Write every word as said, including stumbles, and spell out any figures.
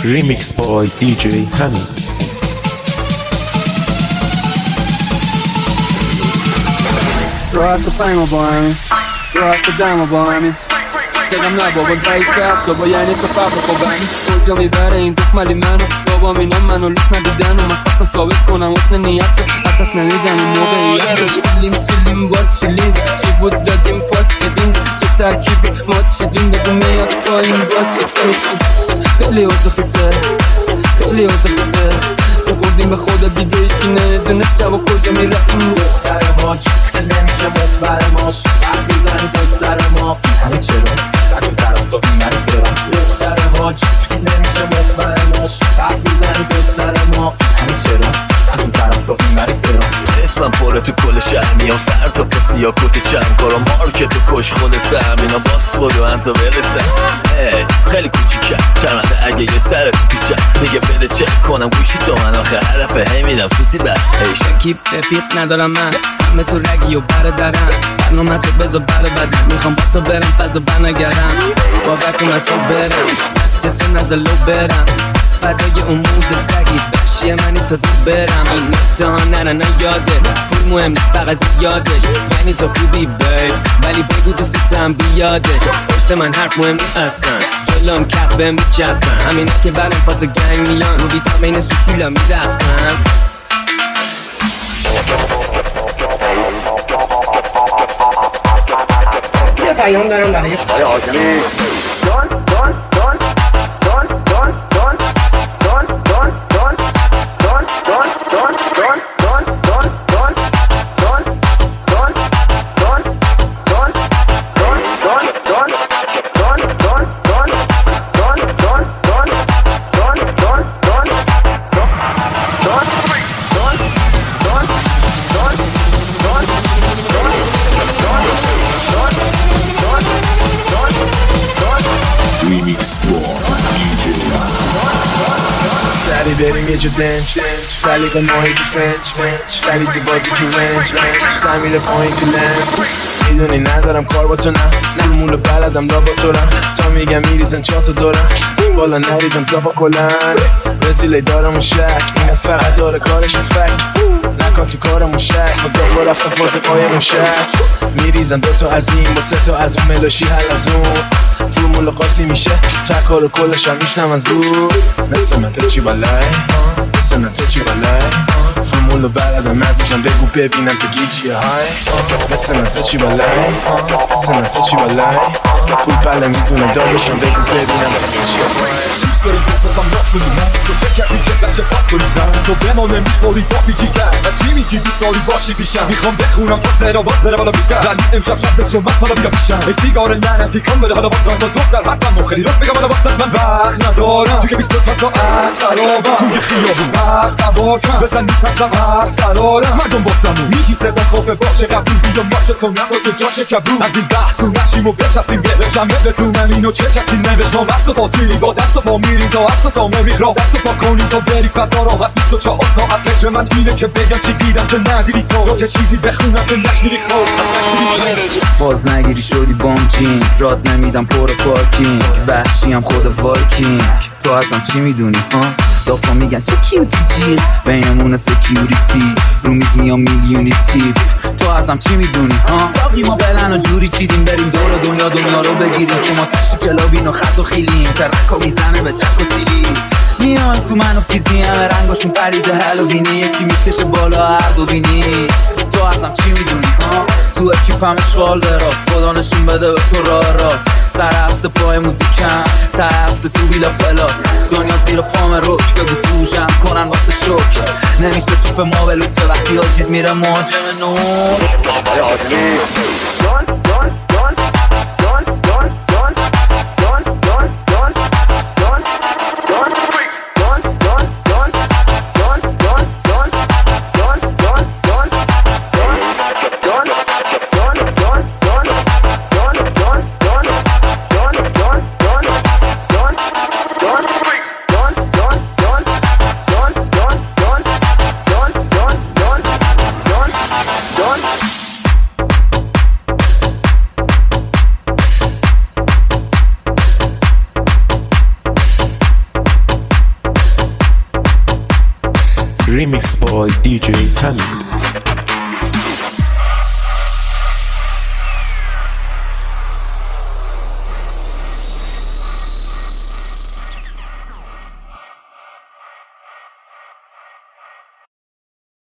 Remix by دی جی حمید. راحت فهمو با همین راحت دمو با همین شدم نه بابا بایست هست بابا یعنی تو فرق خوبم کجا میبره این دوست مالی منو بابا مینم منو لوک ندیدن و من خواستم ثابت کنم حسن نیت رو حتی نمیدن این موقعیت رو چیلیم چیلیم باد چیلیم چی بود دادیم پاد چیدیم چه ترکیبی ماد چیدیم بگو میاد با این باد چی خیلی حوضه خیته خیلی حوضه خیته سپردیم به خدا دیگه ایشکی نمیدونه شب و کجا میره این دختر ماج نمیشه مطبر ماش حرف میزنی پشت سر ما همه چرا از اون طرف تو این منی چرا دختر ماج نمیشه مطبر ماش حرف میزنی پشت سر ما همه چرا از اون طرف تو این منی چرا اسمم پره تو کل شهر میام سر تا پسی یا کت چند کارا مارکت و کش خود سم اینا باس برو انتا برسم خیلی کوچیکم کرمنده اگه یه سر تو پیچم میگه بده چک کنم گوشی تو من آخه حرفه هی میدم سوتی بر شکیب رفیق ندارم من همه تو رگی و بردارم برنامه تو بذار بر بدم میخوام با تو برم فضا بنگرم بابت اون از تو برم دست تو نزلو برم فدای اون مود سگیز بخشی منی تا دو برم این نکته نره نیاده پول مهم نه فقط زیادش یعنی تو خوبی بید ولی بگو دوستتم بیادش پشت من حرف مهم نی اصلا جلوم کف بهم میچسبن همینه که برم فاز گنگ میان رو ویتامین سوسولا میرسن یه پیام دارم برای خواهی آجمی سری بریم یه جو دنج سلیقه ماهی تو فرنچ سری تو بازی تو رنج سمیره پایین تو لنز میدونی ندارم کار با تو نه نمول بلدم دا با تو رم تا میگم میریزن چا تا دورم بالا نریدم تا با کلن رزیله دارم و شک اینه فقط داره کارشون فک نکن تو کارمون شک مدافع رفتم فاز پای موشک میریزن دوتا از این با سه تا از اون ملاشی حل از اون فلو ملاقاتی میشه رکا رو کلش هم میشنم از دور مثل من تو چی بالای مثل من تو چی بالای فرمولو بلدم ازشم بگو ببینم بگی چیه های مثل من تو چی بالای مثل من تو چی بالای پول پله میزونه دارشم بگو ببینم تو چیه های دوست داریم بسازم راست کنیم تو بکردی که بچه پاس کنی زن تو به ما نمیخوری با پیچی کرد و چی میگی دوست داری باشی پیشم میخوام بخونم تا زیرا باز بره بالا بیشتر ولی امشب شب چون من سالا بیام پیشم ای سیگار لعنتی کن بده حالا باز تا دختر حتما خیلی رو بگم حالا باز من وقت ندارم تو که بیست و چهار ساعت خرابم توی خیابون بس سوار کن بزن میپسم حرف قرارم مردم باسمون میگی صدا خوفه باشه قبول بیا ماچت کن نخور تو جاش کبرون از این بحث نو نشیم و بچسبیم بهشم بدونم اینو چه کسی نوشت ما بست و باطیلی با دست و پا میریم تا اصل تا مریخ را دست و پا کنیم تا بری فضا راحت بیست و چهار ساعت فکر من اینه که بگم چی دیدم که ندیدی تا که چیزی بخونم که نشنیدی خواب فاز نگیری شدی بانکینگ راد نمیدم پر پارکینگ وحشیم خود وارکینگ تو ازم چی میدونی ها دافا میگن چه کیوتی جیغ بینمون سکیوریتی رو میز میام میلیونی تیپ تو ازم چی میدونی ها باقی ما بلن و جوری چیدیم بریم دور دنیا دنیا رو بگیریم شما تشتی کلابین و خز و خیلیم ترکا میزنه به چک و سیلی میان تو من و فیزی همه رنگاشون پریده هلوینی یکی میکشه بالا هر دو بینی تو ازم چی میدونی ها تو اکیپم اشغال به راست خدا نشون بده به تو راه راست سر هفته پای موزیکم تا هفته تو ویلا پلاس دنیا زیر پام روک بگو سوژم کنن واسه شوک نمیشه توپ ما بلوکه وقتی آجید میره مهاجم نور Remix by دی جی Hamid.